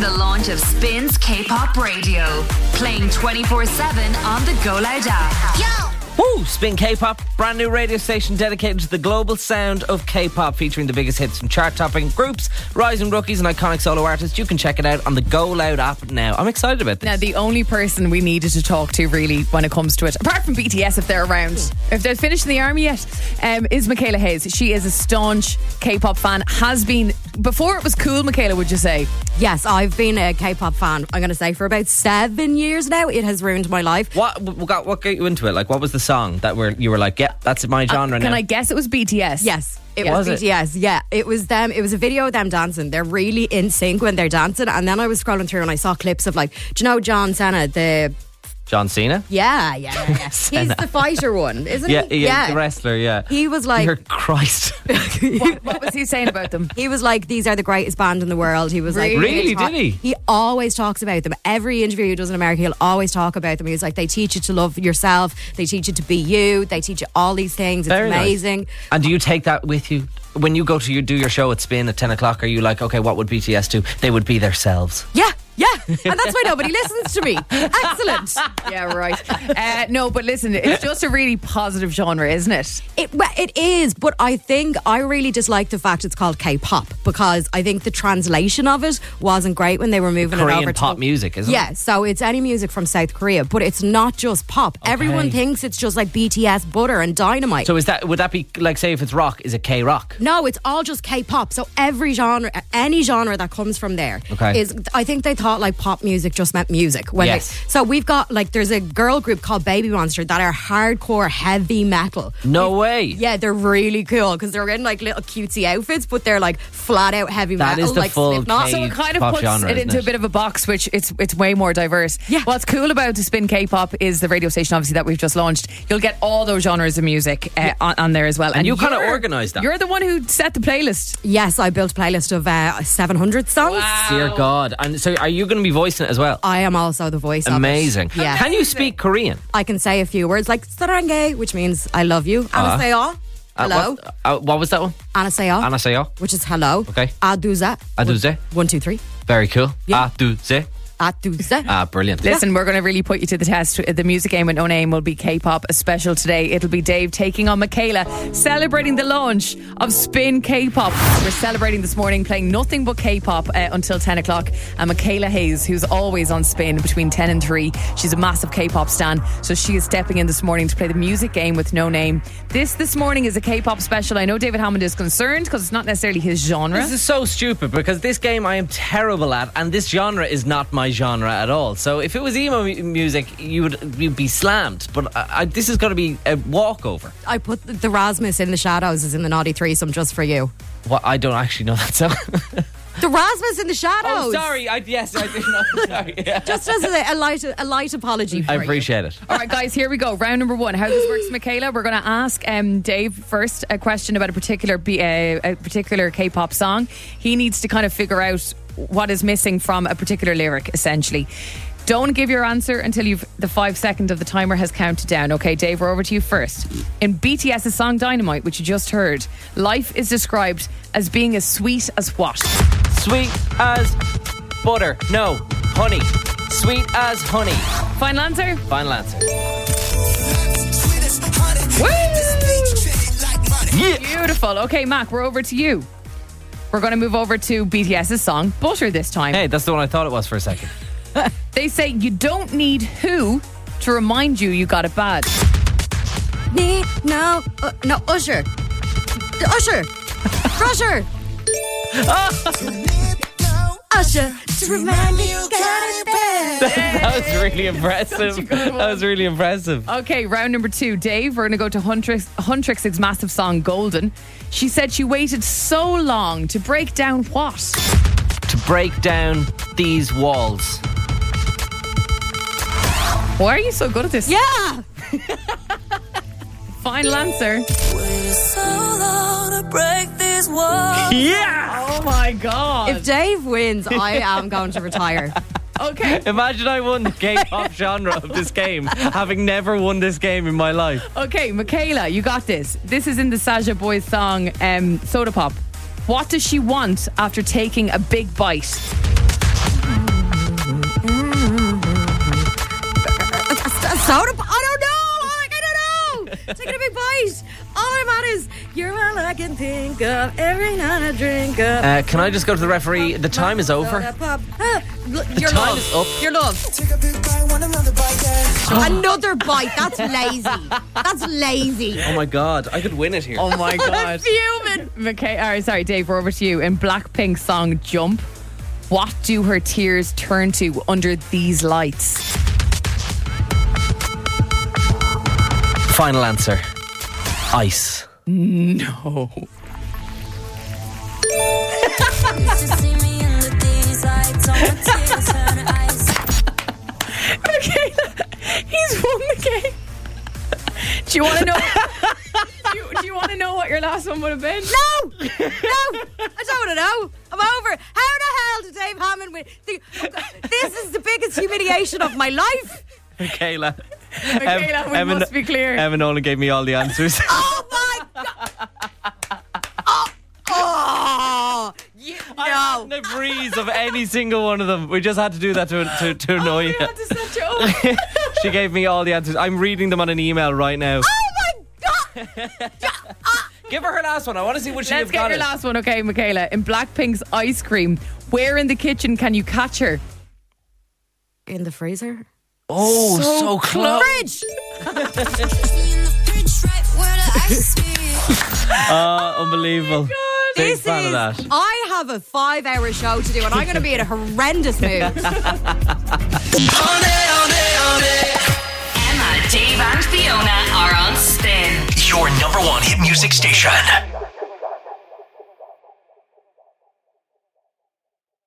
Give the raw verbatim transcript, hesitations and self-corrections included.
the launch of Spin's K-pop radio, playing twenty-four seven on the Go Loud app. Yo! Woo! Spin K-pop, brand new radio station dedicated to the global sound of K-pop, featuring the biggest hits from chart-topping groups, rising rookies and iconic solo artists. You can check it out on the Go Loud app now. I'm excited about this. Now, the only person we needed to talk to really when it comes to it, apart from B T S if they're around, if they're finished in the army yet, um, is Michaela Hayes. She is a staunch K-pop fan, has been, before it was cool, Michaela, would you say? Yes, I've been a K-pop fan, I'm going to say, for about seven years now. It has ruined my life. What what got, what got you into it? Like, what was the song that were you were like, yeah, that's my genre uh, now? Can I guess it was B T S? Yes. It Yeah. was, Was it? B T S, yeah. It was them. It was a video of them dancing. They're really in sync when they're dancing. And then I was scrolling through and I saw clips of, like, do you know John Cena, the... John Cena? Yeah, yeah, yeah. yeah. He's the fighter one, isn't Yeah, he? yeah, the wrestler, yeah. He was like... Dear Christ. What, what was he saying about them? He was like, these are the greatest band in the world. He was like, Really? talk- Did he? He always talks about them. Every interview he does in America, he'll always talk about them. He was like, they teach you to love yourself. They teach you to be you. They teach you all these things. It's Very nice. amazing. And do you take that with you? When you go to your, do your show at Spin at ten o'clock, are you like, okay, what would B T S do? They would be themselves. Yeah, yeah. And that's why nobody listens to me. Excellent. Yeah, right. Uh, no, but listen, it's just a really positive genre, isn't it? It, well, it is, but I think I really dislike the fact it's called K-pop, because I think the translation of it wasn't great when they were moving Korean it over pop to music, isn't yeah, it? so it's any music from South Korea, but it's not just pop. Everyone thinks it's just like B T S, Butter and Dynamite. So is that, would that be like, say if it's rock, is it K-rock? No, it's all just K-pop. So every genre, any genre that comes from there Okay. is. I think they thought like pop music just meant music. When Yes. they, so we've got like there's a girl group called Baby Monster that are hardcore heavy metal. No We've- way. Yeah, they're really cool because they're in like little cutesy outfits, but they're like flat out heavy That metal. is the like full Slipknot. K- So it kind of pop puts genre, it isn't into it? a bit of a box, which it's it's way more diverse. Yeah. What's cool about the Spin K-pop is the radio station, obviously, that we've just launched. You'll get all those genres of music uh, on, on there as well. And you kinda you're- organised that. You're the one who set the playlist. Yes, I built a playlist of uh, seven hundred songs. Dear God. And so are you going to be voicing it as well? I am also the voice Amazing. of it. Yeah. Can you speak Korean? I can say a few words like sarange, which means I love you. Anaseo, hello. Uh, what, uh, what was that one? Anaseo, Anaseo. which is hello. Okay. Aduze. Aduze. One, two, three. Very cool. Yeah. Aduze. Aduze. Ah, brilliant. Listen, we're going to really put you to the test. The music game with No Name will be K-pop special today. It'll be Dave taking on Michaela, celebrating the launch of Spin K-pop. We're celebrating this morning, playing nothing but K-pop uh, until ten o'clock. And Michaela Hayes, who's always on Spin between ten and three, she's a massive K-pop stan, so she is stepping in this morning to play the music game with No Name. This this morning is a K-pop special. I know David Hammond is concerned because it's not necessarily his genre. This is so stupid because this game I am terrible at, and this genre is not my genre at all. So if it was emo mu- music, you would you'd be slammed. But I, I, this is going to be a walkover. I put the Rasmus in the Shadows is in the Naughty Threesome just for you. What? I don't actually know that song. The Rasmus in the Shadows. Oh, sorry. I, yes, I did know. Sorry. Yeah. Just as a, a light a light apology for I you. appreciate it. All right, guys, here we go. Round number one. How this works, Michaela? We're going to ask um, Dave first a question about a particular B- uh, a particular K-pop song. He needs to kind of figure out what is missing from a particular lyric, essentially. Don't give your answer until you've the five second of the timer has counted down. Okay, Dave, we're over to you first. In BTS's song Dynamite, which you just heard, life is described as being as sweet as what? Sweet as butter. No, honey. Sweet as honey. Final answer? Final answer. Woo! Yeah. Beautiful. Okay, Mac, we're over to you. We're going to move over to BTS's song Butter this time. Hey, that's the one I thought it was for a second. They say you don't need who to remind you you got it bad. Need no uh, no Usher. Usher. Usher. Usher to remind me you got it bad. That was really impressive. That was really impressive. Okay, round number two. Dave, we're going to go to Huntrix, Huntrix's massive song Golden. She said she waited so long to break down what? To break down these walls. Why are you so good at this? Yeah. Final answer. So long to break these walls. Yeah! Oh my God. If Dave wins, I am going to retire. Okay. Imagine I won the K-pop genre of this game, having never won this game in my life. Okay, Michaela, you got this. This is in the Saja Boys song um, Soda Pop. What does she want after taking a big bite? Soda pop. I don't know. Like, I don't know. Taking a big bite. All I'm at is, you're all I can think of every night I drink of. Uh, can I just go to the referee? The time is over. Soda pop. Ah, look, your time love. is up. Your love. Take a big bite, want another bite, yeah. Another bite. That's lazy. That's lazy. Oh my God, I could win it here. Oh my God. Fuming. McKay- all right, sorry, Dave, we're over to you. In Blackpink's song Jump, what do her tears turn to under these lights? Final answer. Ice. No. Michaela, he's won the game. Do you want to know? do, you, do you want to know what your last one would have been? No! No! I don't want to know. I'm over. How the hell did Dave Hammond win? The, this is the biggest humiliation of my life. Michaela. Michaela, we Emma, must be clear. Emma Nolan gave me all the answers. Oh my God! Oh! Oh! You, I no. hadn't a breeze of any single one of them. We just had to do that to to, to annoy We you. had to set you up. She gave me all the answers. I'm reading them on an email right now. Oh my God! Give her her last one. I want to see what she Let's have get got your it. last one, okay, Michaela. In Blackpink's Ice Cream, where in the kitchen can you catch her? In the freezer? Oh, so, so close. Fridge! Uh, unbelievable. Big This fan is, of that. I have a five hour show to do and I'm going to be in a horrendous mood. Emma, Dave, and Fiona are on Spin. Your number one hit music station.